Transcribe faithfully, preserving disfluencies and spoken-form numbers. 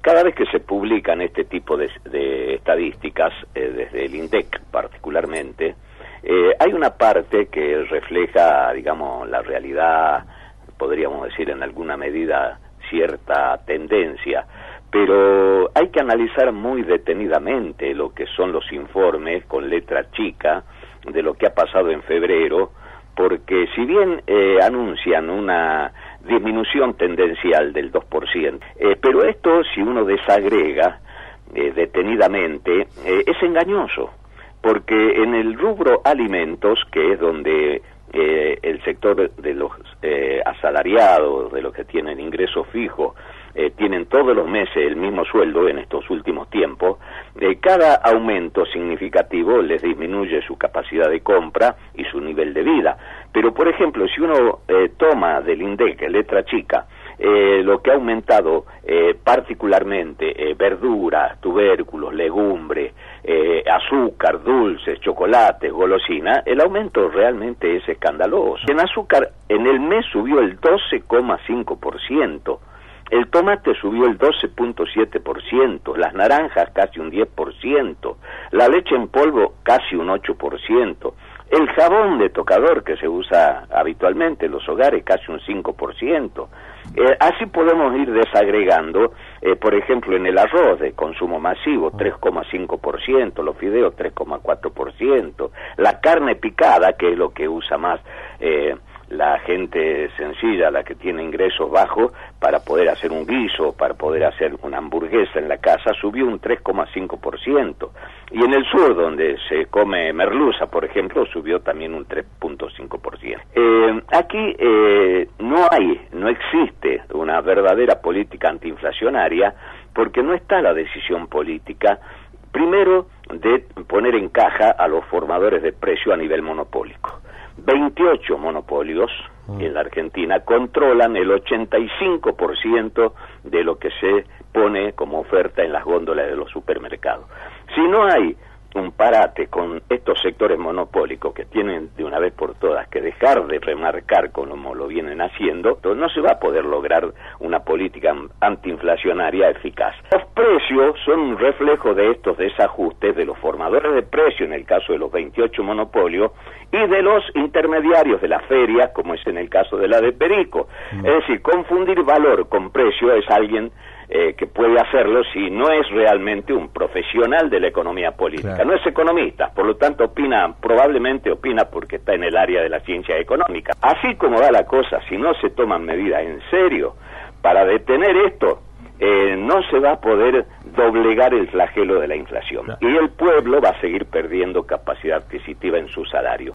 cada vez que se publican este tipo de, de estadísticas, eh, desde el INDEC particularmente, eh, hay una parte que refleja, digamos, la realidad, podríamos decir en alguna medida cierta tendencia, pero hay que analizar muy detenidamente lo que son los informes con letra chica de lo que ha pasado en febrero, porque si bien eh, anuncian una disminución tendencial del dos por ciento, eh, pero esto, si uno desagrega eh, detenidamente, eh, es engañoso, porque en el rubro alimentos, que es donde eh, el sector de los eh, asalariados, de los que tienen ingresos fijos, eh, tienen todos los meses el mismo sueldo en estos últimos tiempos, eh, cada aumento significativo les disminuye su capacidad de compra y su nivel de vida. Pero, por ejemplo, si uno eh, toma del INDEC, letra chica, eh, lo que ha aumentado eh, particularmente eh, verduras, tubérculos, legumbres, eh, azúcar, dulces, chocolates, golosinas, el aumento realmente es escandaloso. En azúcar, en el mes subió el doce coma cinco por ciento, el tomate subió el doce punto siete por ciento, las naranjas casi un diez por ciento, la leche en polvo casi un ocho por ciento, el jabón de tocador que se usa habitualmente en los hogares casi un cinco por ciento. Eh, así podemos ir desagregando, eh, por ejemplo, en el arroz de consumo masivo tres coma cinco por ciento, los fideos tres coma cuatro por ciento, la carne picada, que es lo que usa más eh, la gente sencilla, la que tiene ingresos bajos, para poder hacer un guiso, para poder hacer una hamburguesa en la casa, subió un tres coma cinco por ciento. Y en el sur, donde se come merluza, por ejemplo, subió también un tres punto cinco por ciento. Eh, aquí eh, no hay, no existe una verdadera política antiinflacionaria, porque no está la decisión política, primero, de poner en caja a los formadores de precio a nivel monopólico. veintiocho monopolios en la Argentina controlan el ochenta y cinco por ciento de lo que se pone como oferta en las góndolas de los supermercados. Si no hay un parate con estos sectores monopólicos que tienen de una vez por todas que dejar de remarcar como lo vienen haciendo, no se va a poder lograr una política antiinflacionaria eficaz. Los precios son un reflejo de estos desajustes de los formadores de precio, en el caso de los veintiocho monopolios, y de los intermediarios de las ferias, como es en el caso de la de Perico. Mm. Es decir, confundir valor con precio es alguien Eh, que puede hacerlo si no es realmente un profesional de la economía política. Claro. No es economista, por lo tanto opina, probablemente opina porque está en el área de la ciencia económica. Así como va la cosa, si no se toman medidas en serio para detener esto, eh, no se va a poder doblegar el flagelo de la inflación. Claro. Y el pueblo va a seguir perdiendo capacidad adquisitiva en su salario.